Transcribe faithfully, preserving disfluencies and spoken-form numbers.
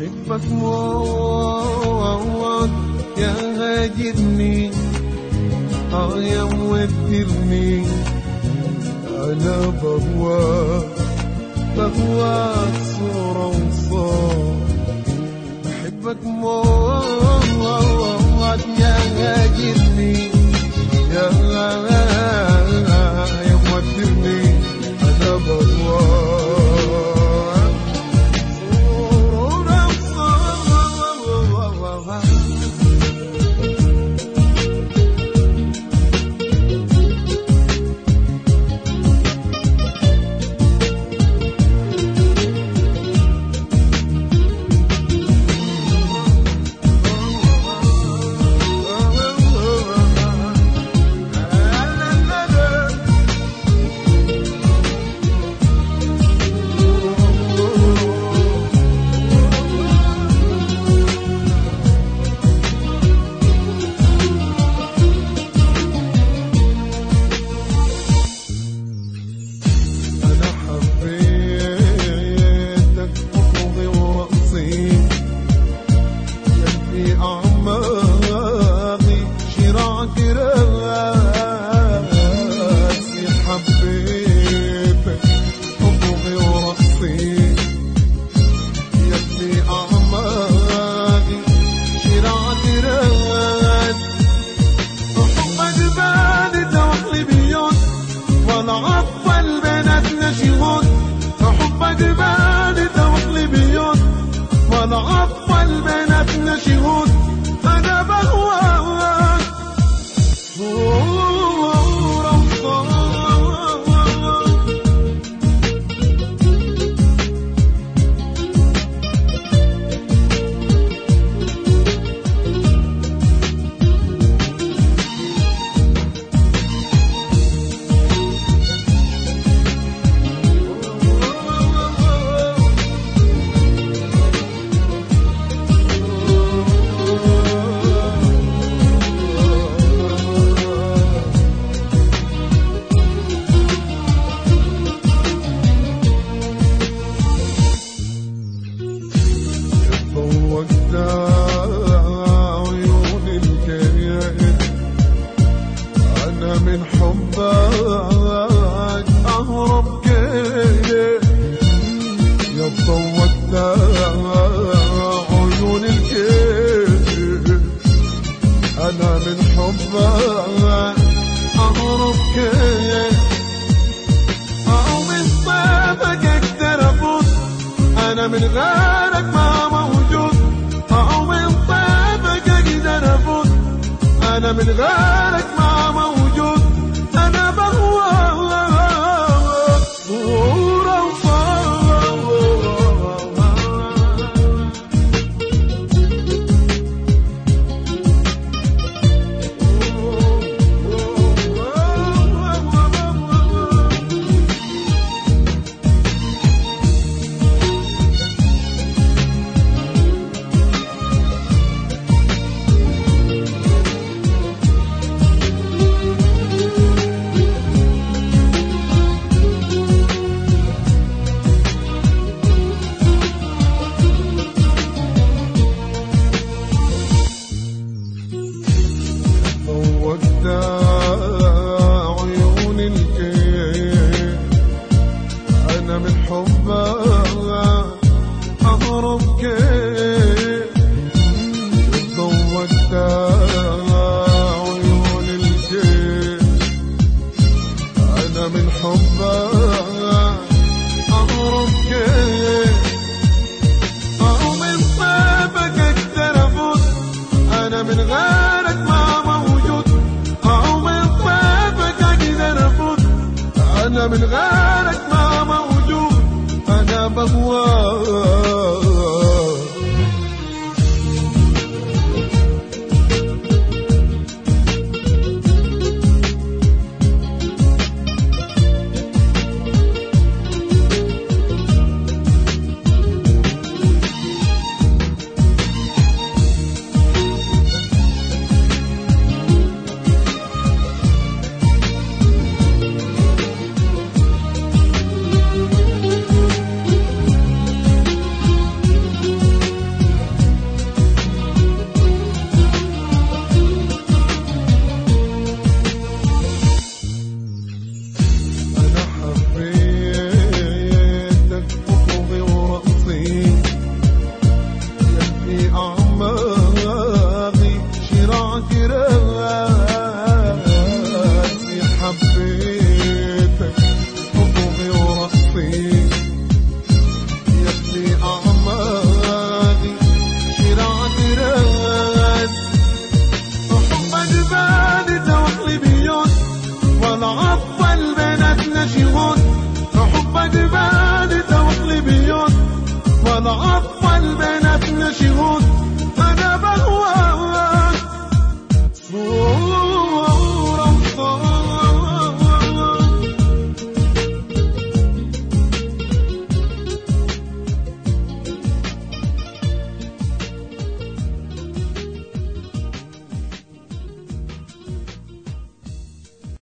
بحبك موت يا هاجرني، اه يا مودرني، انا بهواك بهواك صورة وصور. بحبك موت يا هاجرني، يا يا مودرني، انا بهواك صورة وصور. الأطفال بناتنا شهود، أنا بهواك صورة وصورة. من حبك أهرب كده يا ضوتنا عيون الكيد، أنا من حبك أهرب كده أو من طيبك أقدر أفوت، أنا من غيرك ما موجود، أو من طيبك أقدر أفوت، أنا من غيرك ما موجود، أنا بهواك صورة عيون الكيد، أنا من حبك أهرب كيد، ضوّت عيون الكيد، أنا من حبك أهرب كيد، أو من طيبك أقدر أفوت، أنا من غيرك ما أنا من غيرك ما موجود، أنا بهواك. والعطل بيناتنا شهود، حبك بان توقلي بيوت، والعطل بيناتنا شهود،